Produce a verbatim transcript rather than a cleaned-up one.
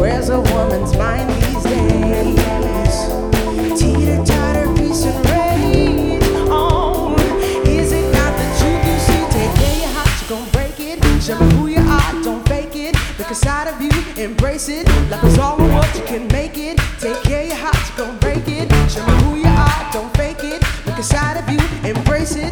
Where's a woman's mind these days? Teeter-totter, peace and rain. Oh, is it not the truth you see? Take care of your heart, you gon' break it. Show me who you are, don't fake it. Look inside of you, embrace it. Like it's all in what you can make it. Take care of your heart, you gon' break it. Show me who you are, don't fake it. Look inside of you, embrace it.